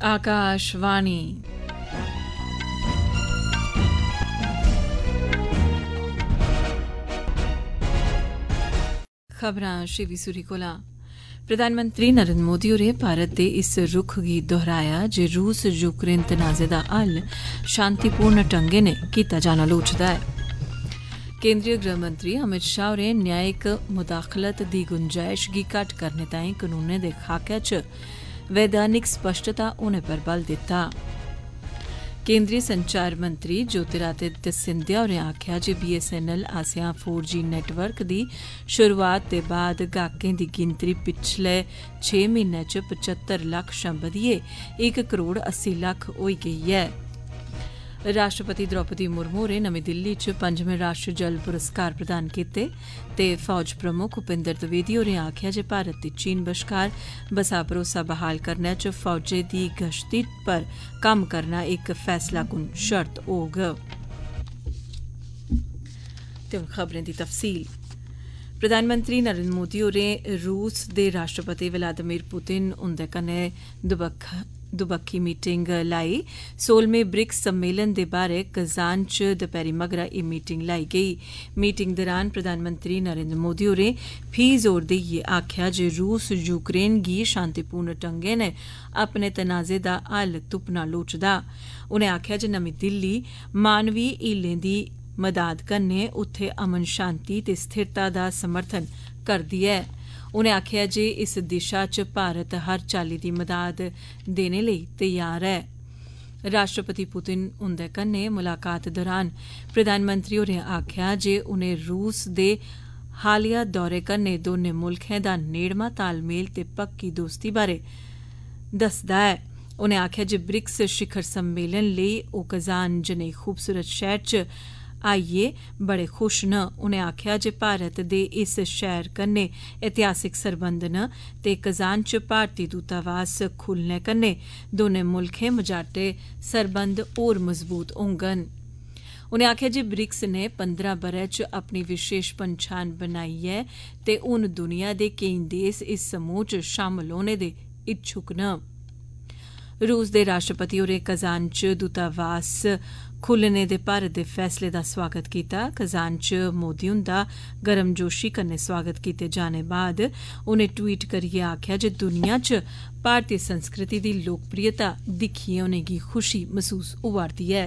आकाशवाणी खबरां शिवी सूरी कोला। प्रधानमंत्री नरेंद्र मोदी होरें भारत दे इस रुख गी दोहराया जे रूस यूक्रेन तनाजे दा हल शांतिपूर्ण ढंगै नै कीता जाना लोड़चदा ऐ। केंद्रीय गृह मंत्री अमित शाह होरें न्यायिक मुदाखलत दी गुंजाइश गी घट्ट करने ताईं कानूनें दे खाके च वैधानिक स्पष्टता होने पर बल दित्ता। केंद्रीय संचार मंत्री ज्योतिरादित्य सिंधिया होरें आखेआ जे BSNL आसेआ 4G नेटवर्क दी शुरुआत दे बाद गाहकें दी गिनतरी पिछले 6 म्हीनें च 75 लक्ख शा बधियै 1 करोड़ 80 लक्ख होई गेई ऐ। राष्ट्रपति द्रौपदी मुर्मू होरें नमीं दिल्ली च 5वें राष्ट्रीय जल पुरस्कार प्रदान कीते ते फौज प्रमुख उपेंद्र द्विवेदी होरें आखेआ जे भारत ते चीन बश्कार बसा भरोसा बहाल करने च फौजै दी गश्ती पर कम्म करना इक फैसलाकुन शर्त होग। ते हुन खबरें दी तफसील। प्रधानमंत्री नरेंद्र मोदी होरें रूस दे राष्ट्रपति व्लादिमीर पुतिन हुंदे कन्नै दुबक्खी मीटिंग लाई। 16वें ब्रिक्स सम्मेलन दे बारै कजान च दपैह्री मगरा एह् मीटिंग लाई गेई। मीटिंग दौरान प्रधानमंत्री नरेंद्र मोदी होरें फ्ही जोर देइयै आखेआ जे रूस यूक्रेन गी शांतिपूर्ण ढंगै नै अपने तनाजे दा हल तुप्पना लोड़चदा। उनें आखेआ जे नमीं दिल्ली मानवी हीलें दी मदाद कन्नै उत्थे अमन शांति ते स्थिरता दा समर्थन करदी ऐ। उनें आखेआ जे इस दिशा च भारत हर चाल्ली दी मदाद देने लेई तैयार ऐ। राष्ट्रपति पुतिन हुंदे कन्नै मुलाकात दौरान प्रधानमंत्री होरें आखेआ जे उनें रूस दे हालिया दौरे कन्नै दौनें मुल्खें दा नेड़मा तालमेल ते पक्की दोस्ती बारै दस्सदा ऐ। उनें आखेआ जे ब्रिक्स शिखर सम्मेलन लेई ओह् कजान जनेह् खूबसूरत शैह्र च आइयै बड़े खुश न। उनें आखेआ जे भारत दे इस शैह्र कन्नै ऐतिहासिक सरबंध न ते कजान च भारती दूतावास खुल्लने कन्नै दौनें मुल्खें मझाटे सरबंध होर मजबूत होङन। उनें आखेआ जे ब्रिक्स ने 15 ब'रें च अपनी विशेष पंछान बनाई ऐ ते हुन दुनिया दे केईं देश इस समूह च शामल होने दे इच्छुक न। रूस दे राष्ट्रपति होरें कजान च दूतावास खुल्लने दे भारत दे फैसले दा स्वागत कीता। कजान च मोदी हुंदा गर्मजोशी कन्नै स्वागत कीते जाने बाद उनें ट्वीट करियै आखेआ जे दुनिया च भारतीय संस्कृति दी लोकप्रियता दिक्खियै उनेंगी खुशी महसूस होआ'रदी ऐ।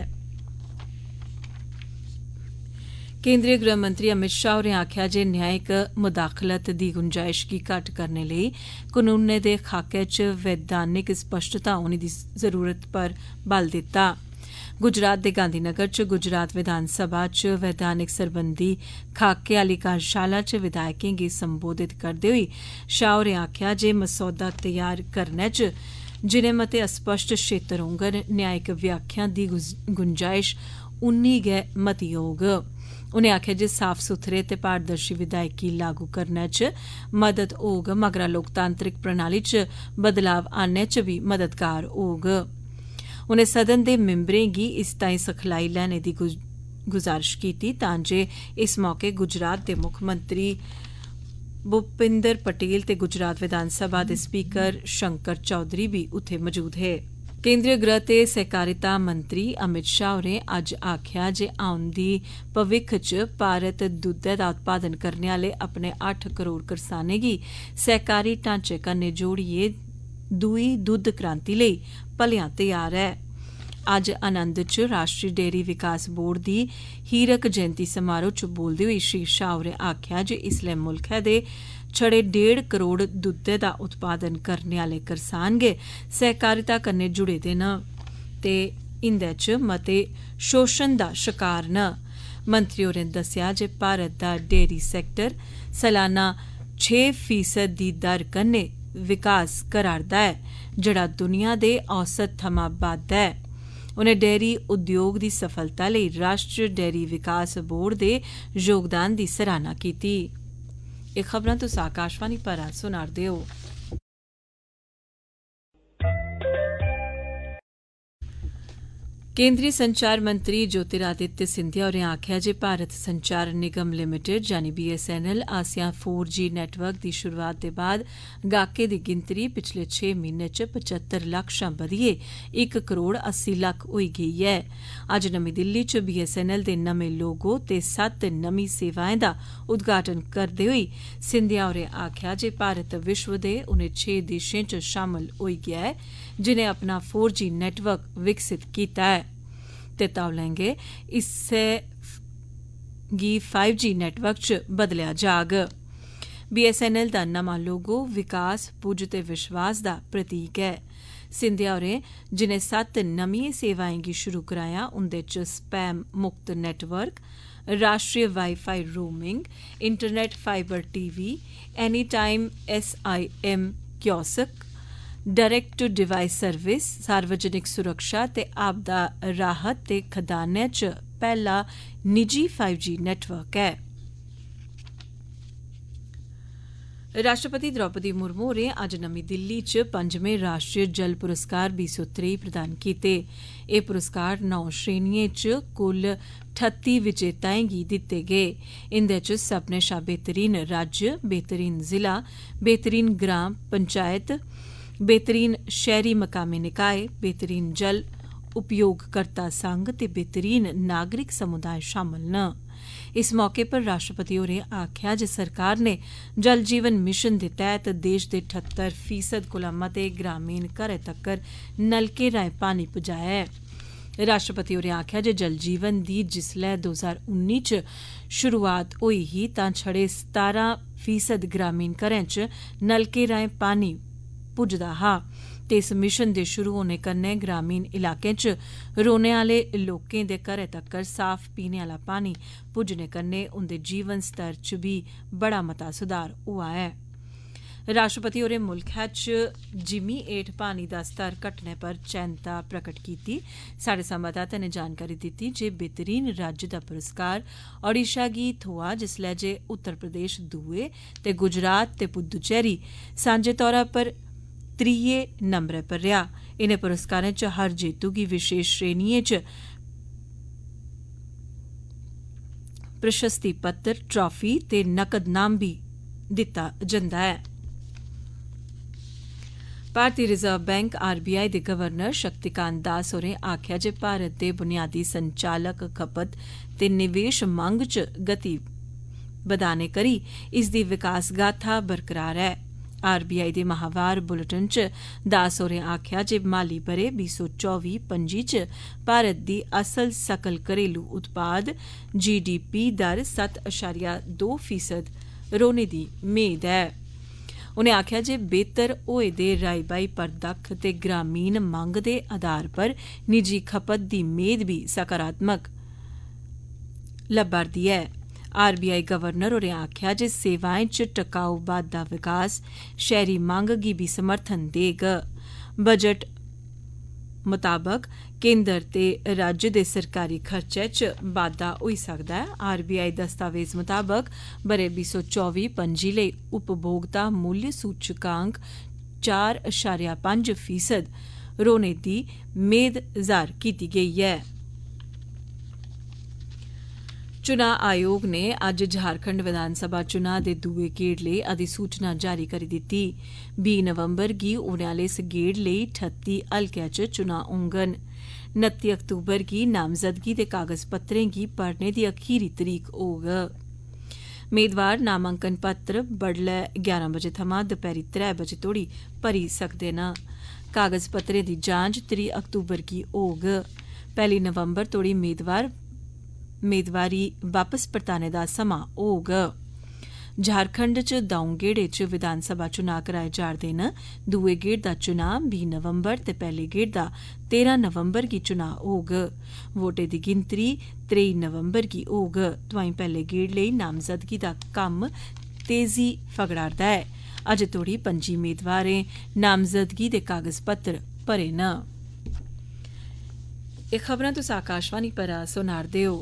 केंद्रीय गृह मंत्री अमित शाह होरें आखेआ जे न्यायिक मुदाखलत दी गुंजाइश गी घट्ट करने लेई कानूनें दे खाके च वैधानिक स्पष्टता होने दी जरूरत पर बल दित्ता। गुजरात दे गांधीनगर च गुजरात विधानसभा च वैधानिक सरबंधी खाके आली कार्यशाला च विधायकें गी संबोधित करदे होई शाह होरें आखेआ जे मसौदा तैयार करने च जिन्ने मते अस्पष्ट क्षेत्र होङन न्यायिक व्याख्या दी गुंजाइश उन्नी गै मती होग। उनें आखेआ जे साफ सुथरे ते पारदर्शी विधायकी लागू करने च मदद होग मगरा लोकतांत्रिक प्रणाली च बदलाव आनने च बी मददगार होग। उनें सदन दे मिंबरें गी इस ताईं सिखलाई लैने दी गुजारिश कीती तां जे इस मौके गुजरात दे मुक्खमंत्री भूपिंदर पटेल ते गुजरात विधानसभा दे स्पीकर शंकर चौधरी बी उत्थे मौजूद हे। केंद्रीय गृह ते सहकारिता मंत्री अमित शाह होरें अज्ज आखेआ जे औंदी भविक्ख च भारत दुद्धै दा उत्पादन करने आह्ले अपने 8 करोड़ करसानें गी सहकारी ढांचे कन्नै जोड़ियै दूई दुद्ध क्रांति लेई भलेआं तैयार ऐ। अज्ज आनंद च राष्ट्रीय डेयरी विकास बोर्ड दी हीरक जयंती समारोह च बोलदे होई श्री शाह होरें आखेआ जे इसलै मुल्खै दे छड़े 1.5 करोड़ दुद्धै दा उत्पादन करने आह्ले करसान गै सहकारिता कन्नै जुड़े दे न ते इंदे च मते शोशण दा शकार न। मंत्री होरें दस्सेआ जे भारत दा डेयरी सैक्टर सलाना 6% दी दर कन्नै विकास करा'रदा ऐ जेह्ड़ा दुनिया दे औसत थमां बद्ध ऐ। उनें डेयरी उद्योग दी सफलता लेई राष्ट्रीय डेयरी विकास बोर्ड दे योगदान दी सराहना कीती। एह् खबरां तुस आकाशवाणी परा सुना'रदे ओ। केंद्रीय संचार मंत्री ज्योतिरादित्य सिंधिया होरें आखेआ जे भारत संचार निगम लिमिटेड यानी BSNL आसेआ 4G नेटवर्क दी शुरुआत दे बाद गाहकें दी गिनतरी पिछले 6 म्हीनें च 75 लक्ख शा बधियै 1 करोड़ 80 लक्ख होई गेई ऐ। अज्ज नमीं दिल्ली च BSNL दे नमें लोगो ते 7 नमीं सेवाएं दा उद्घाटन करदे होई सिंधिया होरें आखेआ जे भारत विश्व दे उनें 6 देशें च शामल होई गेआ ऐ जिनें अपना 4G नेटवर्क विकसित कीता ऐ ते तौले गै इस्सै गी 5G नेटवर्क च बदलेआ जाग। BSNL दा नमां लोगो विकास, पुज्ज ते विश्वास दा प्रतीक ऐ। सिंधिया होरें जिनें 7 नमिएं सेवाएं गी शुरू कराया उंदे च स्पैम मुक्त नेटवर्क, राष्ट्रीय wifi roaming, internet fiber TV, any time SIM kiosk, direct to device service, सार्वजनिक सुरक्षा ते आपदा राहत ते खदानै च पैहला निजी 5G नेटवर्क ऐ। राष्ट्रपति द्रौपदी मुर्मू होरें अज्ज नमीं दिल्ली च 5वें राष्ट्रीय जल पुरस्कार 2023 प्रदान कीते। एह् पुरस्कार 9 श्रेणिएं च कुल 38 विजेताएं गी दित्ते गे। इंदे च सब्भनें शा बेहतरीन राज्य, बेहतरीन जिला, बेहतरीन ग्राम पंचायत, बेहतरीन शहरी मकामी निकाय, बेहतरीन जल उपयोगकर्ता संघ ते बेहतरीन नागरिक समुदाय शामल न। इस मौके पर राष्ट्रपति होरें आखेआ जे सरकार ने जल जीवन मिशन दे तैह्त देश दे 78% कोला मते ग्रामीण घरें तक्कर नलकें राहें पानी पुजाया ऐ। राष्ट्रपति होरें आखेआ जे जल जीवन दी जिसलै 2019 च शुरुआत होई ही तां छड़े 17% ग्रामीण घरें च नलकें राहें पानी पुजदा हा ते इस मिशन दे शुरू होने कन्नै ग्रामीण इलाकें च रौह्ने आह्ले लोकें दे घरें तक्कर साफ पीने आह्ला पानी पुज्जने कन्नै उंदे जीवन स्तर च बी बड़ा मता सुधार होआ ऐ। राष्ट्रपति होरें मुल्खै च जिमीं हेठ पानी दा स्तर घटने पर चैंता प्रकट कीती। साढ़े संवाददाता नै जानकारी दित्ती जे बेहतरीन राज्य दा पुरस्कार ओडिशा गी थ्होआ जिसलै जे उत्तर प्रदेश दुए ते गुजरात ते पुद्दुचेरी सांझे तौरा पर त्रिये नंबरै पर रेआ। इनें पुरस्कारें च हर जेतू गी विशेष श्रेणिएं च प्रशस्ति पत्र, ट्राफी ते नकद नाम बी दित्ता जंदा ऐ। भारतीय रिजर्व बैंक RBI दे गवर्नर शक्तिकांत दास होरें आखेआ जे भारत दे बुनियादी संचालक खपत ते निवेश मंग च गति बधाने करी इसदी विकास गाथा बरकरार ऐ। RBI दे माहवार बुलेटिन च दास होरें आखेआ जे माली ब'रे 2024-25 च भारत दी असल सकल घरेलू उत्पाद GDP दर 7.2% रौह्ने दी मेद ऐ। उनें आखेआ जे बेहतर होए दे राई-बाई परदक्ख ते ग्रामीण मंग दे आधार पर निजी खपत दी मेद बी सकारात्मक लब्भा'रदी ऐ। RBI गवर्नर होरें आखेआ जे सेवाएं च टकाऊ बाद्धा विकास शैह्री मंग गी बी समर्थन देग। बजट मताबक केंद्र ते राज्य दे सरकारी खर्चे च बाद्धा होई सकदा ऐ। RBI दस्तावेज मताबक ब'रे 2024-25 लेई उपभोक्ता मूल्य सूचकांक 4.5% रौह्ने दी मेद जाह्र कीती गेई ऐ। चुनां आयोग ने अज्ज झारखंड विधानसभा चुनां दे दुए गेड़ लेई अधिसूचना जारी करी दित्ती। 20 नवंबर गी होने आह्ले इस गेड़ लेई 38 हलकें च चुनां होङन। 29 अक्तूबर गी नामजदगी दे कागज पत्रें गी भरने दी अखीरी तरीक होग। मेदवार नामांकन पत्र बडलै 11 बजे थमां दपैह्री 3 बजे तोड़ी भरी सकदे न। कागज पत्रें दी जांच 3 अक्तूबर गी होग। 1 नवंबर तोड़ी मेदवारी वापस परताने दा समां होग। झारखंड च द'ऊं गेड़े च विधानसभा चुनां कराए जा'रदे न। दुए गेड़ दा चुनां 20 नवंबर ते पैह्ले गेड़ दा 13 नवंबर गी चुनां होग। वोटें दी गिनतरी 23 नवंबर गी होग। तोआईं पैह्ले गेड़ लेई नामजदगी दा कम्म तेजी फगड़ा'रदा ऐ। अज्ज तोड़ी 25 मेदवारें नामजदगी दे कागज पत्र भरे न। एह् खबरां तुस आकाशवाणी पर सुना'रदे ओ।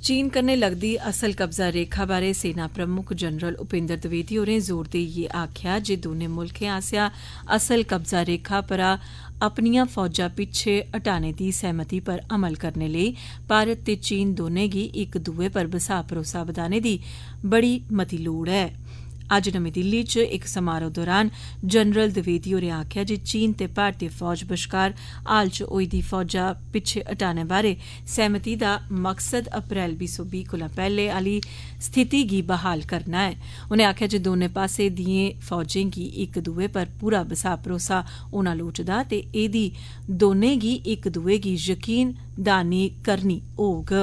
चीन कन्नै लगदी असल कब्जा रेखा बारे सेना प्रमुख जनरल उपेंद्र द्विवेदी होरें जोर देइयै आखेआ जे दौनें मुल्खें आसेआ असल कब्जा रेखा परा अपनियां फौजां पिच्छे हटाने दी सहमति पर अमल करने लेई भारत ते चीन दौनें गी इक दुए पर बसाह भरोसा बधाने दी बड़ी मती लोड़ ऐ। अज्ज नमीं दिल्ली च इक समारोह दौरान जनरल द्विवेदी होरें आखेआ जे चीन ते भारतीय फौज बश्कार हाल च होई दी फौजां पिच्छे हटाने बारे सहमति दा मकसद अप्रैल 2020 कोला पैहले आली स्थिति गी बहाल करना ऐ। उनें आखेआ जे दौनें पास्से दिएं फौजें गी इक दुए पर पूरा बसाह भरोसा होना लोड़चदा ते एह्दी दौनें गी इक दुए गी यकीन दानी करनी होग।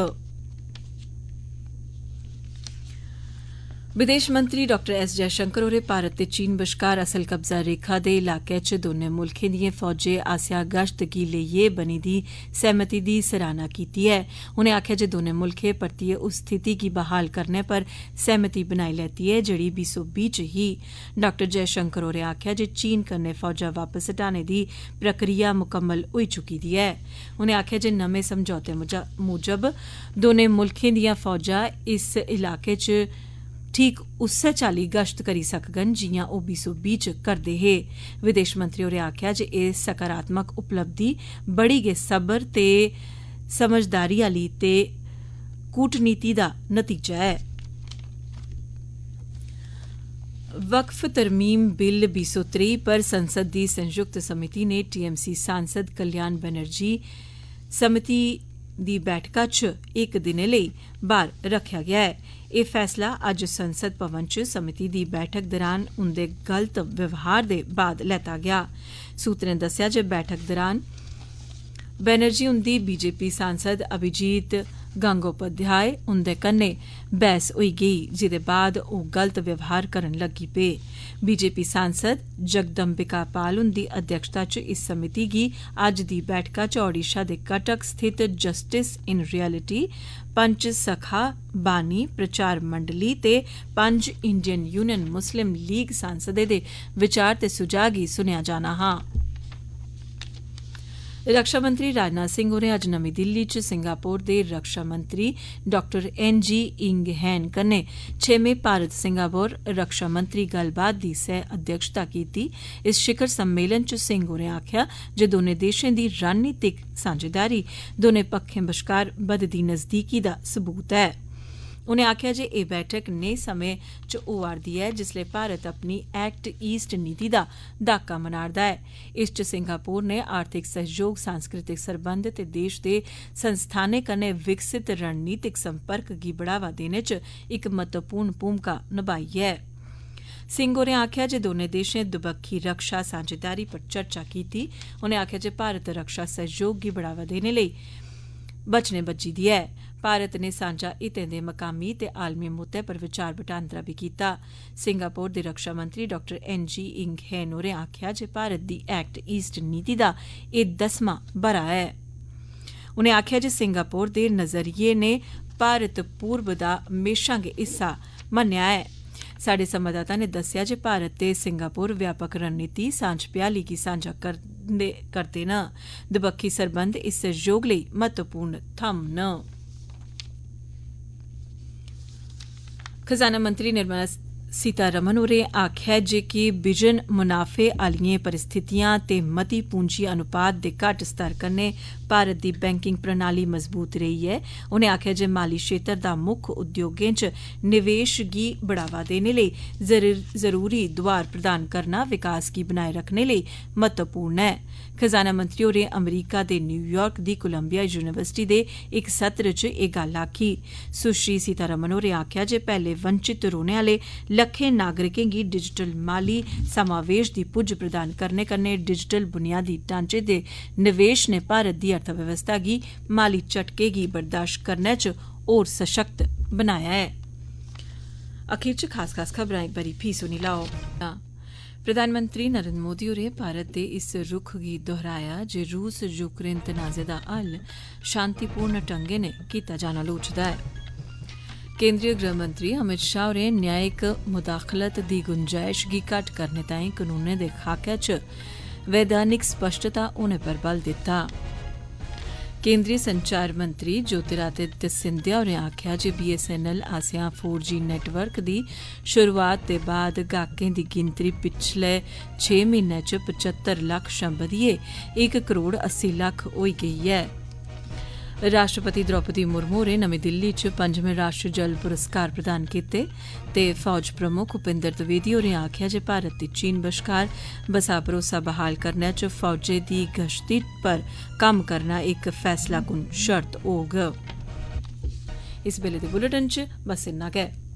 विदेश मंत्री डॉ एस जयशंकर होरें भारत ते चीन बश्कार असल कब्जा रेखा दे इलाके च दौनें मुल्खें दिएं फौजें आसेआ गश्त गी लेइयै बनी दी सहमति दी सराहना कीती ऐ। उनें आखेआ जे दौनें मुल्खें परतियै उस स्थिति गी बहाल करने पर सहमति बनाई लैती ऐ जेहड़ी 2020 च ही। डॉ जयशंकर होरें आखेआ जे चीन कन्नै फौजां वापस हटाने दी प्रक्रिया मुकम्मल होई चुकी दी ऐ। उनें आखेआ जे नमें समझौते मूजब दौनें मुल्खें दियां फौजां इस इलाके च ठीक उस्सै चाल्ली गश्त करी सकगन जियां ओह 2020 च करदे हे। विदेश मंत्री होरें आखेआ जे एह् सकारात्मक उपलब्धि बड़ी गै सब्र ते समझदारी आली ते कूटनीति दा नतीजा ऐ। वक्फ तरमीम बिल 2023 पर संसद दी संयुक्त समिति ने टीएमसी सांसद कल्याण बनर्जी समिति दी बैठका च इक दिनै लेई बाहर रक्खेआ गेआ ऐ। एह् फैसला अज्ज संसद भवन च समिति दी बैठक दौरान उंदे गलत व्यवहार दे बाद लैता गेआ। सूत्रें दस्सेआ जे बैठक दौरान बनर्जी हुंदी बीजेपी सांसद अभिजीत गंगोपाध्याय हुंदे कन्नै बहस होई गेई जेदे बाद ओह गलत व्यवहार करन लगी पे। बीजेपी सांसद जगदम्बिका पाल हुंदी अध्यक्षता च इस समिति गी अज्ज दी बैठका च ओडिशा दे कटक स्थित जस्टिस इन रियलिटी पंच सखा बानी प्रचार मंडली ते पंज इंडियन यूनियन मुस्लिम लीग सांसदें दे विचार ते सुझाऽ गी सुनेआ जाना हा। रक्षा मंत्री राजनाथ सिंह होरें अज्ज नमीं दिल्ली च सिंगापुर दे रक्षा मंत्री डॉ एन.जी. इंग हैन कन्नै 6वें भारत सिंगापुर रक्षा मंत्री गल्लबात दी सह अध्यक्षता कीती। इस शिखर सम्मेलन च सिंह होरें आखेआ जे दौनें देशें दी रणनीतिक सांझेदारी दौनें पक्खें बश्कार बधदी नज़दीकी दा सबूत ऐ। उनें आखेआ जे एह् बैठक नेह् समें च होआ'रदी ऐ जिसलै भारत अपनी एक्ट ईस्ट नीति दा दाका मना'रदा ऐ। इस च सिंगापुर ने आर्थिक सहयोग सांस्कृतिक सरबंध ते देश दे संस्थानें कन्नै विकसित रणनीतिक संपर्क गी बढ़ावा देने च इक महत्वपूर्ण भूमिका नभाई ऐ। सिंह होरें आखेआ जे दौनें देशें दबक्खी रक्षा सांझेदारी पर चर्चा कीती। उनें आखेआ जे भारत रक्षा सहयोग गी बढ़ावा देने लेई वचने बज्झी दी ऐ। भारत ने सांझा हितें दे मकामी ते आलमी मुद्दें पर विचार बटांदरा बी कीता। सिंगापुर दे रक्षा मंत्री डॉ एन.जी. इंग हैन होरें आखेआ जे भारत दी एक्ट ईस्ट नीति दा एह् 10वां ब'रा ऐ। उनें आखेआ जे सिंगापुर दे नज़रिये ने भारत पूर्व दा म्हेशां गै हिस्सा मन्नेआ ऐ। साढ़े संवाददाता ने दस्सेआ जे भारत ते सिंगापुर व्यापक रणनीति सांझ भ्याली गी सांझा करदे न। दबक्खी सरबंध इस सहयोग लेई महत्वपूर्ण थम्म न। खजाना मंत्री निर्मला सीतारमण होरें आखेआ जे कि बिजन मुनाफे आलियें परिस्थितियां ते मती पूंजी अनुपात दे घट्ट स्तर कन्नै भारत दी बैंकिंग प्रणाली मजबूत रेही ऐ। उनें आखेआ जे माली क्षेत्र दा मुक्ख उद्योगें च निवेश गी बढ़ावा देने लेई जरूरी दोआर प्रदान करना विकास गी बनाए रखने लेई महत्वपूर्ण ऐ। खजाना मंत्री होरें अमरीका दे न्यूयार्क दी कोलंबिया यूनिवर्सिटी दे इक सत्र च एह् गल्ल आखी। सुश्री सीतारमण होरें आखेआ जे पैह्ले वंचित रौह्ने आले लक्खें नागरिकें गी डिजिटल माली समावेश दी पुज्ज प्रदान करने कन्नै डिजिटल बुनियादी ढांचे दे निवेश ने भारत दी अर्थव्यवस्था गी माली झटके गी बर्दाश्त करने च होर सशक्त बनाया ऐ। अखीर च खास खबरां इक बारी फ्ही सुनी लैओ। प्रधानमंत्री नरेंद्र मोदी होरें भारत दे इस रुख गी दोहराया जे रूस यूक्रेन तनाजे दा हल शांतिपूर्ण ढंगै नै कीता जाना लोड़चदा ऐ। केंद्रीय गृह मंत्री अमित शाह होरें न्यायिक मुदाखलत दी गुंजाइश गी घट्ट करने ताईं कानूनें दे खाके च वैधानिक स्पष्टता होने पर बल दित्ता। केंद्रीय संचार मंत्री ज्योतिरादित्य सिंधिया होरें आखेआ जे BSNL आसेआ 4G नेटवर्क दी शुरुआत दे बाद गाहकें दी गिनतरी पिछले 6 म्हीनें च 75 लक्ख शा बधियै 1 करोड़ 80 लक्ख होई गेई ऐ। राष्ट्रपति द्रौपदी मुर्मू होरें नमीं दिल्ली च 5वें राष्ट्रीय जल पुरस्कार प्रदान कीते ते फौज प्रमुख उपेंद्र द्विवेदी होरें आखेआ जे भारत ते चीन बश्कार बसा भरोसा बहाल करने च फौजें दी गश्ती पर कम्म करना इक फैसलाकुन शर्त होग। इस बेल्ले दे बुलेटिन च बस इन्ना गै।